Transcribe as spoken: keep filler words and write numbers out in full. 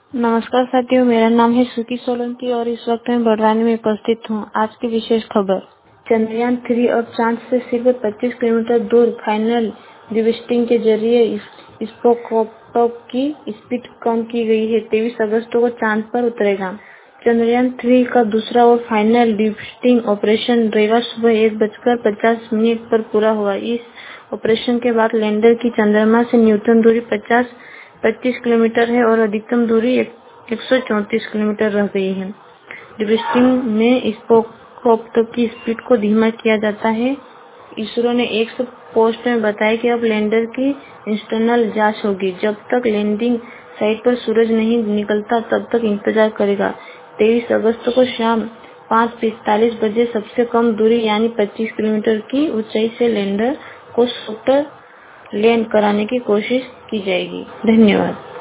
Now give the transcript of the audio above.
नमस्कार साथियों, मेरा नाम है सुकी सोलंकी और इस वक्त मैं बड़वानी में उपस्थित हूँ। आज की विशेष खबर, चंद्रयान थ्री और चांद से सिर्फ पच्चीस किलोमीटर दूर फाइनल डिबस्टिंग के जरिए स्पेसक्राफ्ट की स्पीड कम की गई है। तेईस अगस्त को चांद पर उतरेगा। चंद्रयान थ्री का दूसरा और फाइनल डिबस्टिंग ऑपरेशन रविवार सुबह एक बजकर पचास मिनट पर पूरा हुआ। इस ऑपरेशन के बाद लैंडर की चंद्रमा से न्यूनतम दूरी पचास पच्चीस किलोमीटर है और अधिकतम दूरी एक सौ चौंतीस किलोमीटर रह गई है। डिबस्टिंग में स्पेसक्राफ्ट की स्पीड को धीमा किया जाता है। इसरो ने एक पोस्ट में बताया कि अब लैंडर की इंटरनल जांच होगी। जब तक लैंडिंग साइट पर सूरज नहीं निकलता तब तक इंतजार करेगा। तेईस अगस्त को शाम पाँच पैंतालीस बजे सबसे कम दूरी यानी पच्चीस किलोमीटर की ऊंचाई से लैंडर को सॉफ्ट लैंड कराने की कोशिश की जाएगी। धन्यवाद।